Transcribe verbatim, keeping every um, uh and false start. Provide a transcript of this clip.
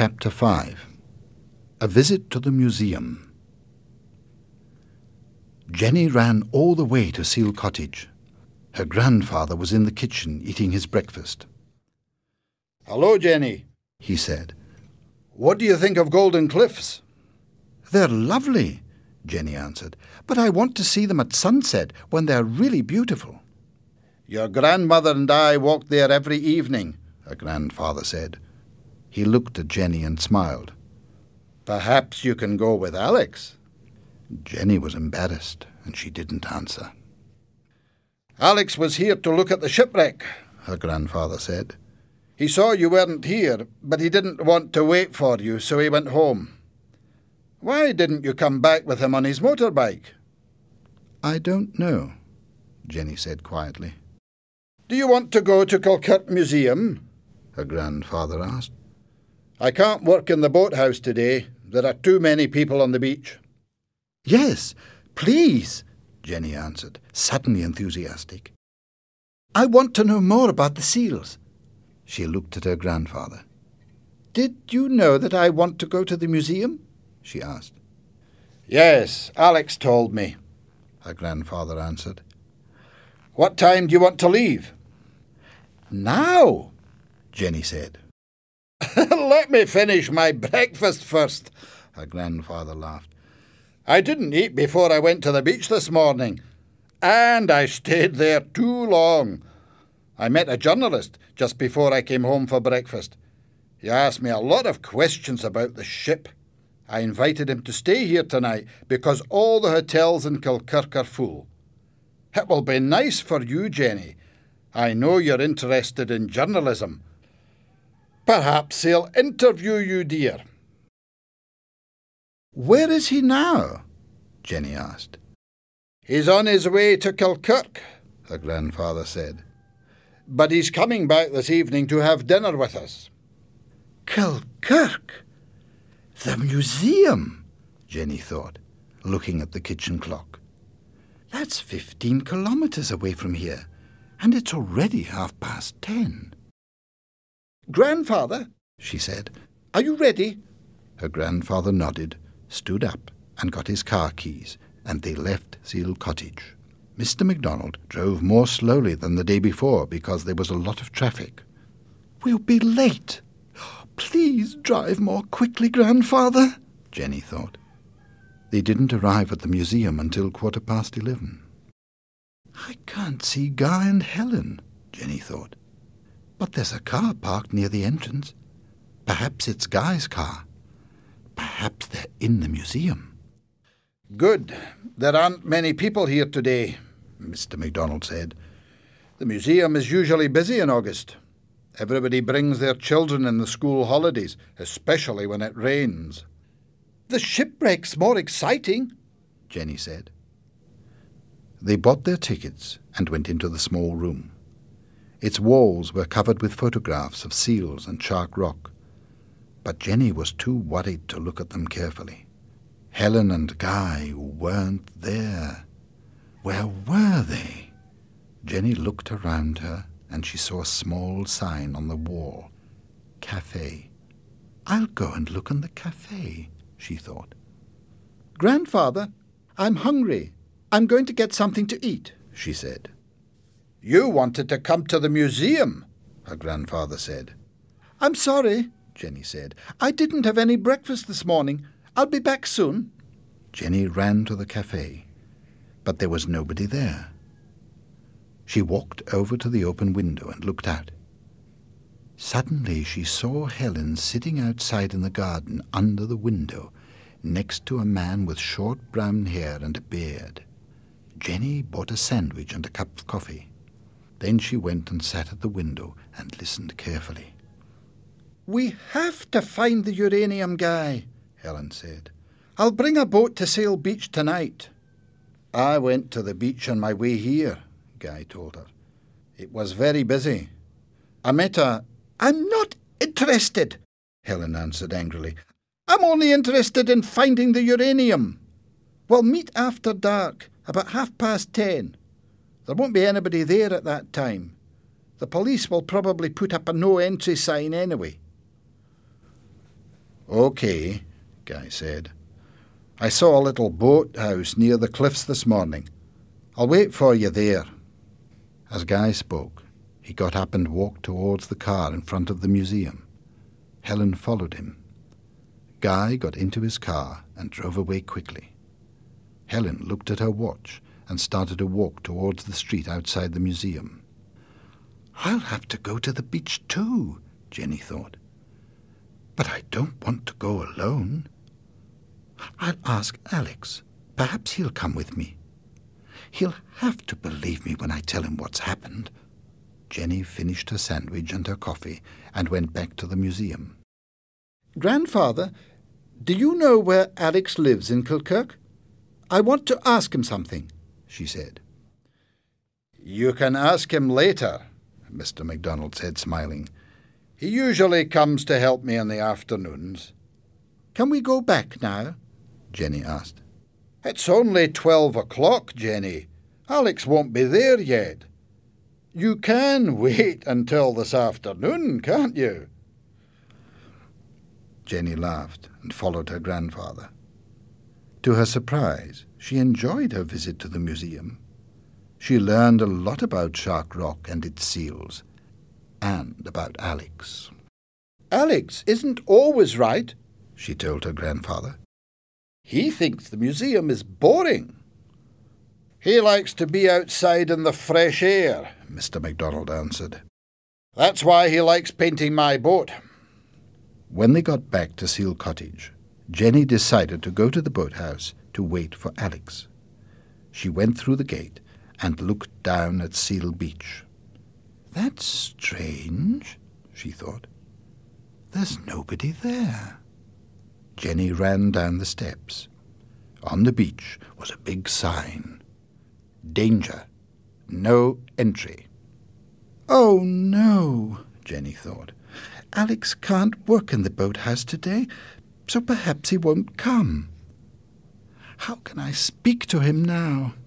Chapter five. A Visit to the Museum. Jenny ran all the way to Seal Cottage. Her grandfather was in the kitchen eating his breakfast. "Hello, Jenny," he said. "What do you think of Golden Cliffs?" "They're lovely," Jenny answered, "but I want to see them at sunset when they're really beautiful." "Your grandmother and I walk there every evening," her grandfather said. He looked at Jenny and smiled. "Perhaps you can go with Alex." Jenny was embarrassed, and she didn't answer. "Alex was here to look at the shipwreck," her grandfather said. "He saw you weren't here, but he didn't want to wait for you, so he went home. Why didn't you come back with him on his motorbike?" "I don't know," Jenny said quietly. "Do you want to go to Kilkirk Museum?" her grandfather asked. "I can't work in the boathouse today. There are too many people on the beach." "Yes, please," Jenny answered, suddenly enthusiastic. "I want to know more about the seals." She looked at her grandfather. "Did you know that I want to go to the museum?" she asked. "Yes, Alex told me," her grandfather answered. "What time do you want to leave?" "Now," Jenny said. "Let me finish my breakfast first," her grandfather laughed. "I didn't eat before I went to the beach this morning, and I stayed there too long. I met a journalist just before I came home for breakfast. He asked me a lot of questions about the ship. I invited him to stay here tonight because all the hotels in Kilkirk are full. It will be nice for you, Jenny. I know you're interested in journalism. Perhaps he'll interview you, dear." "Where is he now?" Jenny asked. "He's on his way to Kilkirk," her grandfather said. "But he's coming back this evening to have dinner with us." "Kilkirk? The museum," Jenny thought, looking at the kitchen clock. "That's fifteen kilometres away from here, and it's already half past ten." "Grandfather," she said, "are you ready?" Her grandfather nodded, stood up, and got his car keys, and they left Seal Cottage. Mister MacDonald drove more slowly than the day before because there was a lot of traffic. "We'll be late. Please drive more quickly, Grandfather," Jenny thought. They didn't arrive at the museum until quarter past eleven. "I can't see Guy and Helen," Jenny thought. "But there's a car parked near the entrance. Perhaps it's Guy's car. Perhaps they're in the museum." "Good. There aren't many people here today," Mister MacDonald said. "The museum is usually busy in August. Everybody brings their children in the school holidays, especially when it rains." "The shipwreck's more exciting," Jenny said. They bought their tickets and went into the small room. Its walls were covered with photographs of seals and Shark Rock, but Jenny was too worried to look at them carefully. Helen and Guy weren't there. Where were they? Jenny looked around her, and she saw a small sign on the wall. Cafe. "I'll go and look in the cafe," she thought. "Grandfather, I'm hungry. I'm going to get something to eat," she said. "You wanted to come to the museum," her grandfather said. "I'm sorry," Jenny said. "I didn't have any breakfast this morning. I'll be back soon." Jenny ran to the cafe, but there was nobody there. She walked over to the open window and looked out. Suddenly she saw Helen sitting outside in the garden under the window, next to a man with short brown hair and a beard. Jenny bought a sandwich and a cup of coffee. Then she went and sat at the window and listened carefully. "We have to find the uranium guy," Helen said. "I'll bring a boat to Sail Beach tonight." "I went to the beach on my way here," Guy told her. "It was very busy. I met a—" "I'm not interested," Helen answered angrily. "I'm only interested in finding the uranium." "We'll meet after dark, about half past ten. There won't be anybody there at that time. The police will probably put up a no-entry sign anyway." OK, Guy said. I saw a little boathouse near the cliffs this morning. I'll wait for you there. As Guy spoke, he got up and walked towards the car in front of the museum. Helen followed him. Guy got into his car and drove away quickly. Helen looked at her watch and started to walk towards the street outside the museum. I'll have to go to the beach too, Jenny thought. But I don't want to go alone. I'll ask Alex. Perhaps he'll come with me. He'll have to believe me when I tell him what's happened. Jenny finished her sandwich and her coffee and went back to the museum. Grandfather, do you know where Alex lives in Kilkirk? I want to ask him something, she said. You can ask him later, Mister MacDonald said, smiling. He usually comes to help me in the afternoons. Can we go back now? Jenny asked. It's only twelve o'clock, Jenny. Alex won't be there yet. You can wait until this afternoon, can't you? Jenny laughed and followed her grandfather. To her surprise, she enjoyed her visit to the museum. She learned a lot about Shark Rock and its seals, and about Alex. Alex isn't always right, she told her grandfather. He thinks the museum is boring. He likes to be outside in the fresh air, Mister MacDonald answered. That's why he likes painting my boat. When they got back to Seal Cottage, Jenny decided to go to the boathouse to wait for Alex. She went through the gate and looked down at Seal Beach. That's strange, she thought. There's nobody there. Jenny ran down the steps. On the beach was a big sign. Danger. No entry. Oh, no, Jenny thought. Alex can't work in the boathouse today, so perhaps he won't come. How can I speak to him now?